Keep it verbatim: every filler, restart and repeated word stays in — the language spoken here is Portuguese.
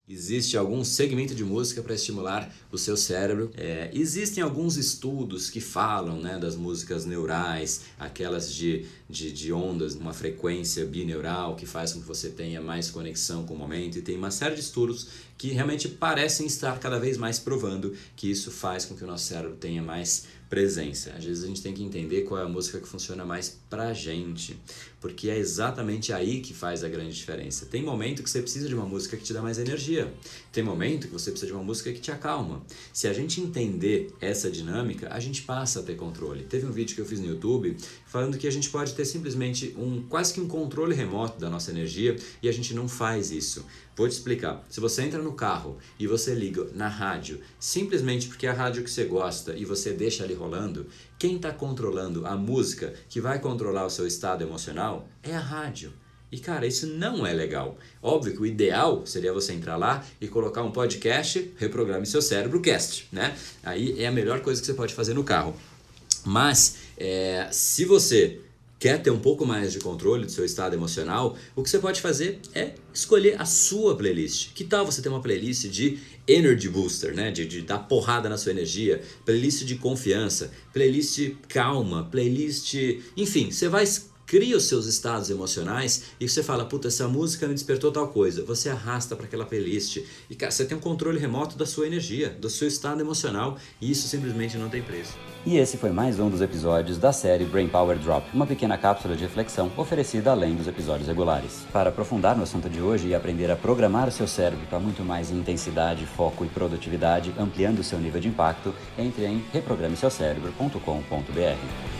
Existe algum segmento de música para estimular o seu cérebro. É, existem alguns estudos que falam, né, das músicas neurais, aquelas de, de, de ondas, uma frequência bineural que faz com que você tenha mais conexão com o momento, e tem uma série de estudos que realmente parecem estar cada vez mais provando que isso faz com que o nosso cérebro tenha mais presença. Às vezes a gente tem que entender qual é a música que funciona mais pra gente, porque é exatamente aí que faz a grande diferença. Tem momento que você precisa de uma música que te dá mais energia, tem momento que você precisa de uma música que te acalma. Se a gente entender essa dinâmica, a gente passa a ter controle. Teve um vídeo que eu fiz no YouTube falando que a gente pode ter simplesmente um quase que um controle remoto da nossa energia, e a gente não faz isso. Vou te explicar. Se você entra no carro e você liga na rádio, simplesmente porque é a rádio que você gosta e você deixa ali rolando, quem está controlando a música que vai controlar o seu estado emocional é a rádio. E cara, isso não é legal. Óbvio que o ideal seria você entrar lá e colocar um podcast, Reprograme Seu Cérebro Cast, né? Aí é a melhor coisa que você pode fazer no carro. Mas, é, se você quer ter um pouco mais de controle do seu estado emocional, o que você pode fazer é escolher a sua playlist. Que tal você ter uma playlist de Energy Booster, né? De, de dar porrada na sua energia, playlist de confiança, playlist calma, playlist... Enfim, você vai... Cria os seus estados emocionais e você fala, puta, essa música me despertou tal coisa. Você arrasta para aquela playlist e, cara, você tem um controle remoto da sua energia, do seu estado emocional, e isso simplesmente não tem preço. E esse foi mais um dos episódios da série Brain Power Drop, uma pequena cápsula de reflexão oferecida além dos episódios regulares. Para aprofundar no assunto de hoje e aprender a programar o seu cérebro para muito mais intensidade, foco e produtividade, ampliando o seu nível de impacto, entre em reprograme seu cérebro ponto com ponto b r.